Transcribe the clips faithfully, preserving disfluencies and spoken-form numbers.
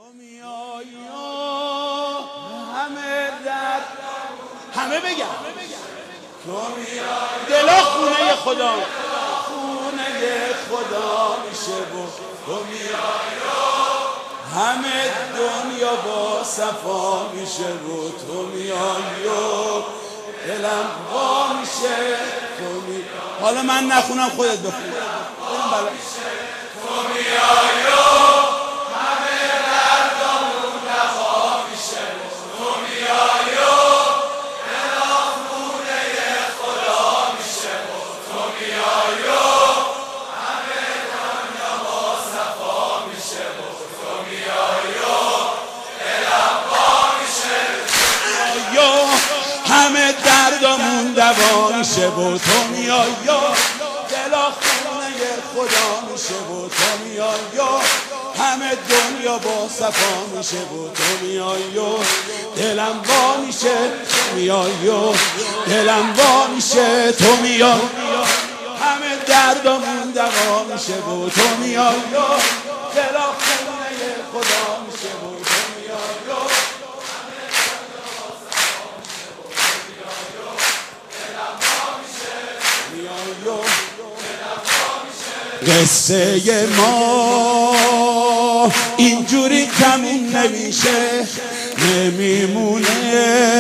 میای همه در همه بگم تو میای دلا خونه خدا خونه خدا میشه و تو میای همه دنیا با صفا میشه و تو میای دلم وا میشه تو میای. حالا من نخونم خودت بخون. تو میای همه دردامون دوا میشه تو میای دلم خونه خدا میشه تو میای همه دنیا با صفا میشه تو میای دلم وا میشه یا همه دردامون دوا میشه و تو میای دلا خونه خدا میشه و تو میای همه دنیا با صفا میشه و تو میای دلم وا میشه میای دلم وا میشه تو میای همه دردامون دوا میشه و تو میای دلا خونه خدا میشه و تو میای قصه ما اینجوری تموم نمیشه نمیمونه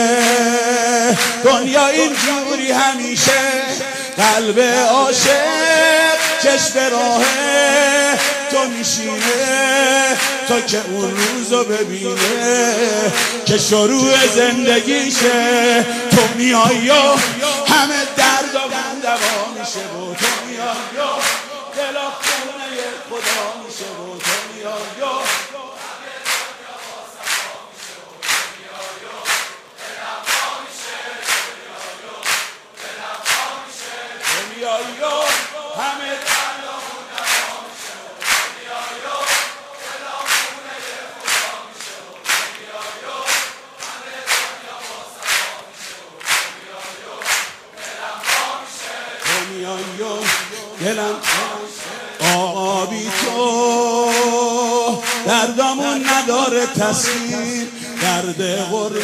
دنیا اینجوری همیشه قلب عاشق چشم راهه تو میشینه تا که اون روزو ببینه که شروع زندگیشه تو میای همه دردامون دوا میشه و تو میای دلا خونه خدا میشه و تو میای همه دلم آقا بی تو دردامون نداره تسکین درد غربت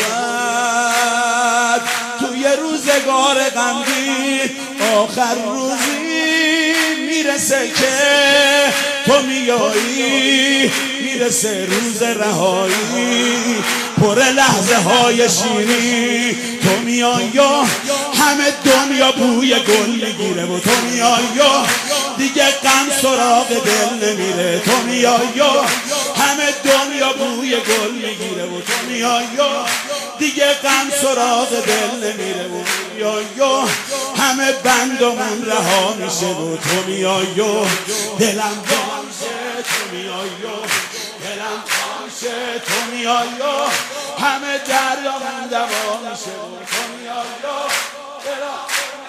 توی روزگار غمگین آخر روزی میرسه که تو میایی میرسه روز رهایی پر لحظه های شیرین تو میای همه دنیا بوی گل میگیره و تو میای دیگه غم سراغ دل نمیره تو میای همه دنیا بوی گل میگیره و تو میای دیگه غم سراغ دل نمیره و میای همه بندمون رها میشه و تو میای دلم وا میشه تو میای دلم وا میشه تو میای همه دردامون دوا میشه و تو میای دلم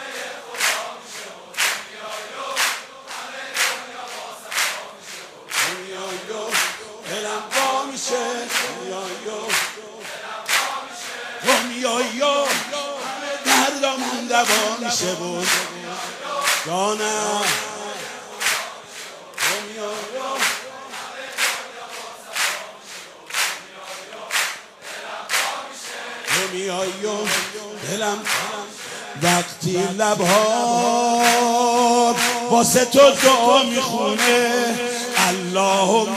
دلم وا میشه تو میای همه دردامون دوا میشه و جانم تو میای تو میای دلم وقتی لبها واسه تو دعا میخونه اللهم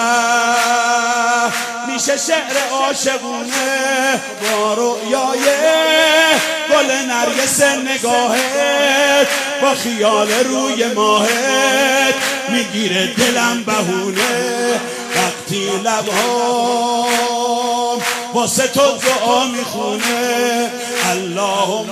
میشه شعر عاشقونه با رؤیای گل نرگس نگاهت با خیال روی ماهت میگیره دلم بهونه وقتی لبها واسه تو دعا میخونه اللهم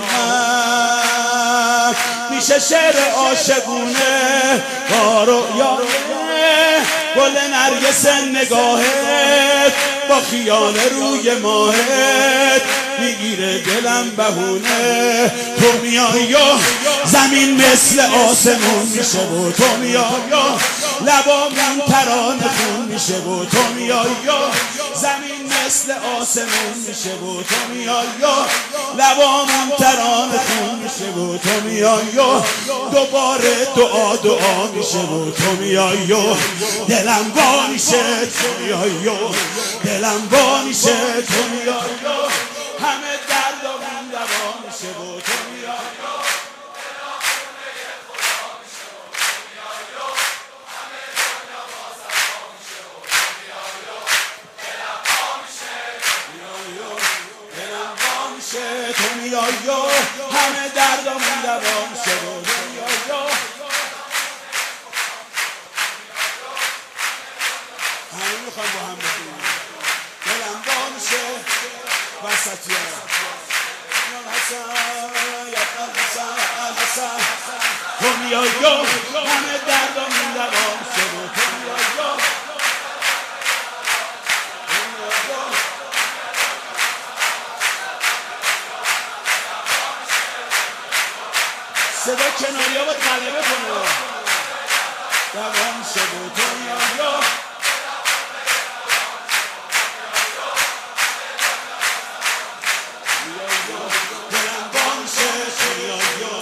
میشه شعر عاشقونه با رؤیای گل نرگس نگاهت با خیال روی ماهت میگیره دلم بهونه تو میای زمین مثل آسمون میشه و تو میای لبامون ترانه خون میشه و تو میای زمین مثل آسمون میشه و تو میای لبامون ترانه خون میشه و تو میای دوباره دعا دعا میشه و تو میای دلم وا میشه تو میای دلم وا میشه تو میای همه دردامون دوا میشه و تو میای تو میای همه دردامون دوا میشه و تو میای همه میخوام با هم بخونیم دلم وا میشه وسطیه حسن یا حسن حسن تو میای همه دردامون دوا میشه و تو میای صدا کناری ها باید غلبه کنه دوام شد و تو میای دلم بام شد تو میای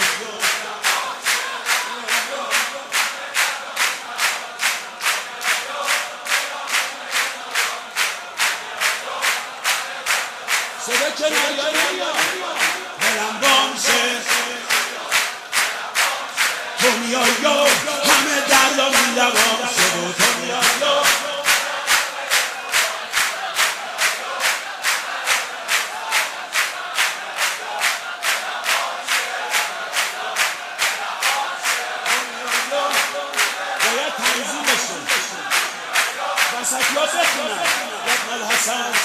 صدا کناری ها دلم بام شد تو میای همه دردامون دوا میشه و تو میای باید تنظیم بشه وسطی ها بخونن یبن الحسن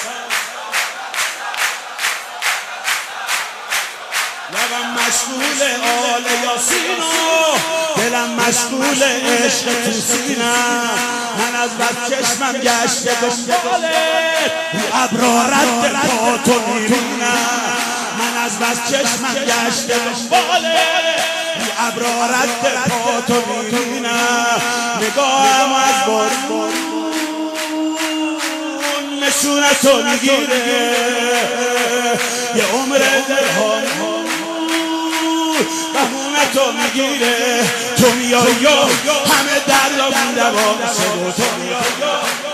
لبم مشغول آل یاسین و دلم مشغول عشق تو سینم من از بد چشمم گشته دنبالت رو ابرا رد پا تو میبینم من از بد چشمم گشته دنبالت رو ابرا رد پا تو میبینم نگاهم از بارون نشونتو میگیره یه عمر دلهام بهونتو میگیره تو میای همه دردامون دوا میشه و تو میای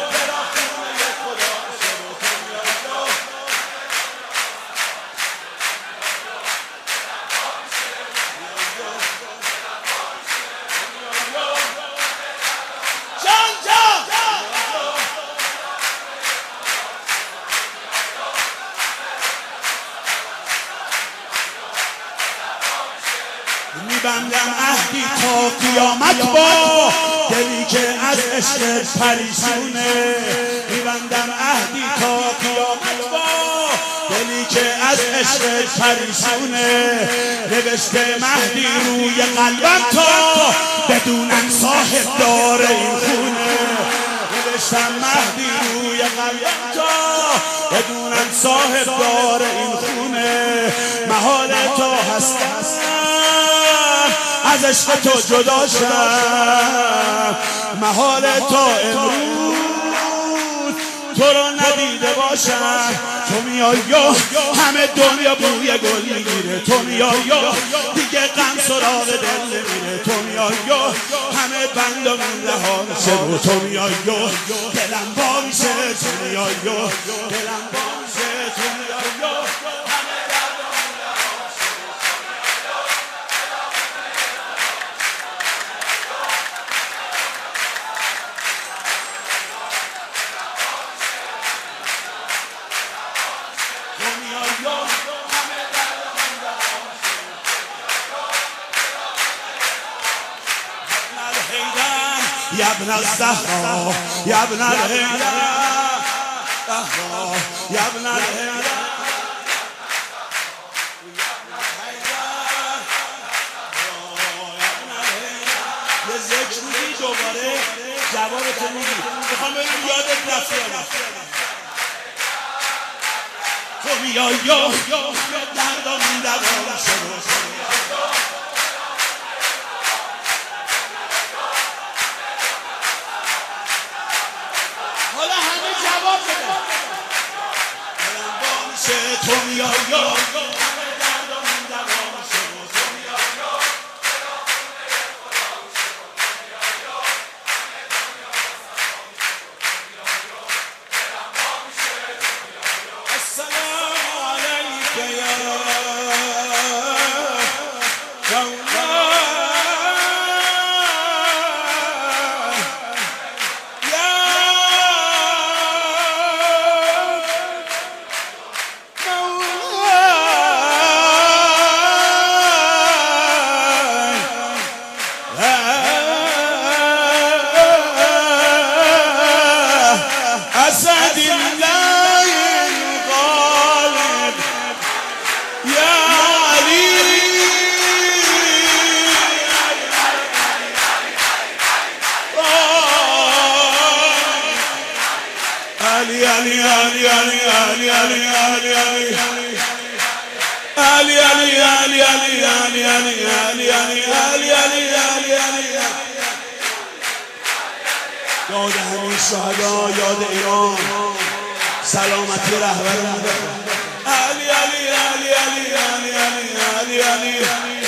میبندم عهدی تا قیامت با دلی که از عشق پریشونه میبندم عهدی تا قیامت با دلی که از عشق پریشونه نوشته مهدی روی قلبم تا بدونم صاحب دار این خونه نوشتم مهدی روی قلبم تا بدونم صاحب دار این خونه محال تا هستم از عشق تو جدا شم محال تا امروز تو رو ندیده باشم تو میای همه دنیا بوی گل میگیره تو میای دیگه غم سراغ دل نمیره تو میای همه بندامون رها میشه و تو میای دلم وا میشه تو میای دلم وا میشه تو میای يا ابن الزهراء يا ابن الهدى يا ابن الهدى یه ذکر میگی دوباره جوابتو میگی میخوام ببینم یادت رفت یا نه تو میای دردامون دوا شد میشه تو میای أسد الله الغالب يا علي علي علي علي علي علي علي علي علي علي علي علي علي علي علي علي علي علي یاد همین شهدا، یاد ایران، سلامتی رهبران علی علی علی علی علی علی علی علی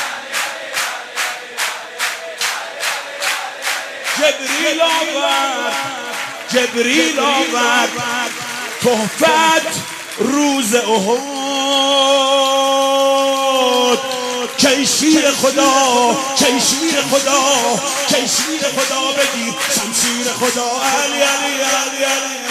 جبریل آورد جبریل آورد تحفت روز احد کی شیر خدا کی شیر خدا کی شیر خدا بگی شمشیر خدا علی علی علی علی